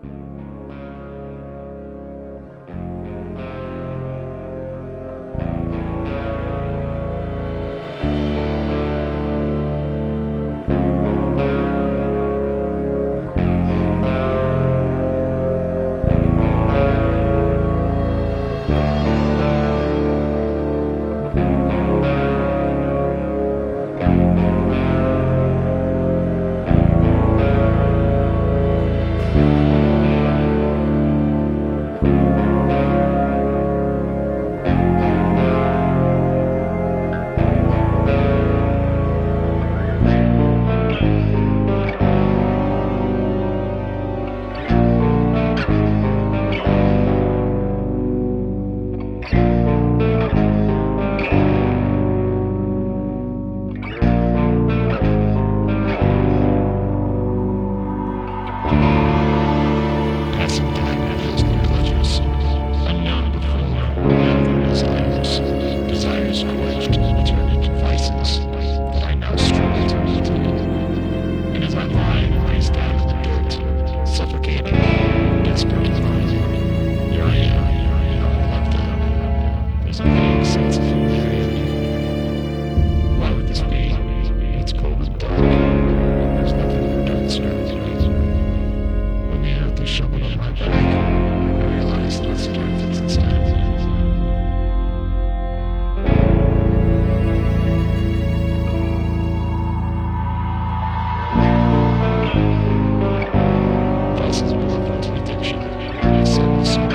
Desires quenched turn into vices that I now struggle to maintain. And as I lie and face down in the dirt, suffocating, desperate to find you, here I am, left alone. There's a vague sense of familiarity. Why would this be? It's cold and dark. There's nothing in the dirt surrounding me. When the earth is shoveled on my back, I realize that it's dark that's inside. Vices belong to addiction.